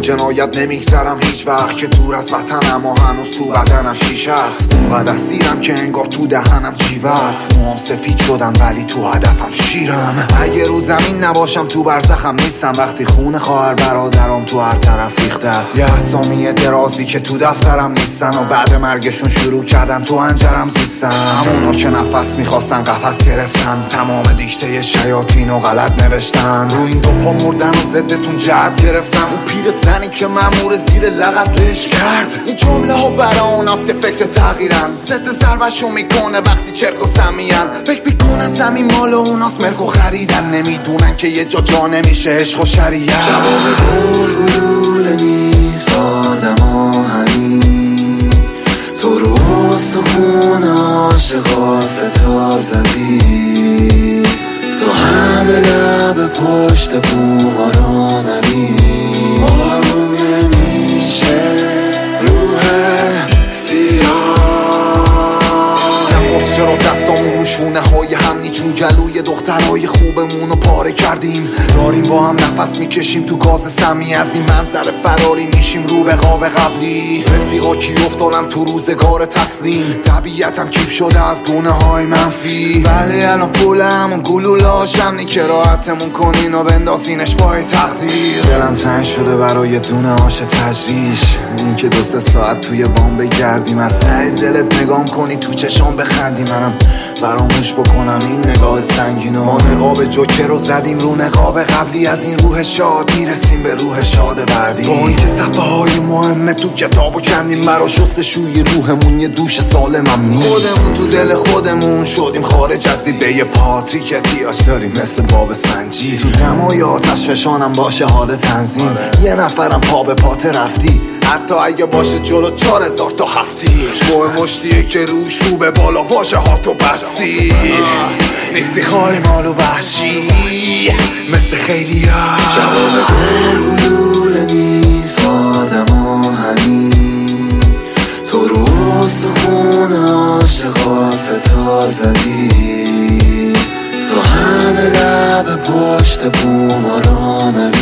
جنایت نمیگذرم هیچ وقت که دور از وطنم و هنوز تو بدنم شیشه است. بعد از سیرم که انگار تو دهنم جیوه است. موام سفید شدن ولی تو هدفم شیرم. اگه رو زمین نباشم تو برزخم نیستم. وقتی خون خواهر برادرم تو هر طرف ریخته است. یه اسامی درازی که تو دفترم نیستن و بعد مرگشون شروع کردن تو انجرم زیستن. همونا که نفس میخواستن قفس گرفتن. تمام دیکته شیاطین و غلط نوشتن. رو این دو پا مردن و ضدتون جرب گرفتن. اون پیر زنی که مأمور زیر لغت لش کرد. این جمله ها برای اوناست که فکر تغییرن. ضد ضربشو میکنه وقتی چرک و سمیان. فکر میکنن زمین مال اوناست ملک و خریدن. نمیدونن که یه جا نمیشه عشق و شریعت. جواب گلوله نیست آدم آهنی. تو رو استخون عاشقا ستار زدی. تو همه لب پشت بوما رو نمی. آروم نمیشه روح سیاه. چرا دستامون رو شونه های هم نیچون گلوی دخترهای خوبمون رو پاره کردیم. داریم با هم نفس میکشیم تو گاز سمی. از این منظر فراری میشیم رو به قاب قبلی. رفیقا کی افتادن تو روزگار تسلیم. طبیعتم کیپ شده از گونه های منفی. ولی الان پولمون گلوله هاشم که راحتمون کنین و بندازینش پای تقدیر. دلم تنگ شده برای دونه هاش تجریش. این که 2-3 ساعت توی بام بگردیم. از ته دلت نگام کنی تو چشام بخندی. منم فراموش بکنم این نگاه سنگینو. ما نقاب جوکر رو زدیم رو نقاب قبلی. از این روح شاد میرسیم به روح شاد بعدی. با اینکه صفحه های مهمه تو کتابو کندیم. برا شستشوی روحمون یه دوش سالمم نیست. خودمون تو دل خودمون شدیم خارج از دید. به یه پاتریک احتیاج داریم مثل باب سنجی. تو دمای آتش فشانم باشه حال تنظیم. یه نفرم پا به پات رفتی. حتی اگه باشه جلو 4000 تا هفتیر. با مشتیه که روش رو به بالا واژه ها تو بستی. نیستی خواهی مالو وحشی مثل خیلی ها. جواب گلوله نیست آدم آهنی. تو رو استخون عاشقا ستار زدی. تو همه لب پشت بوما رو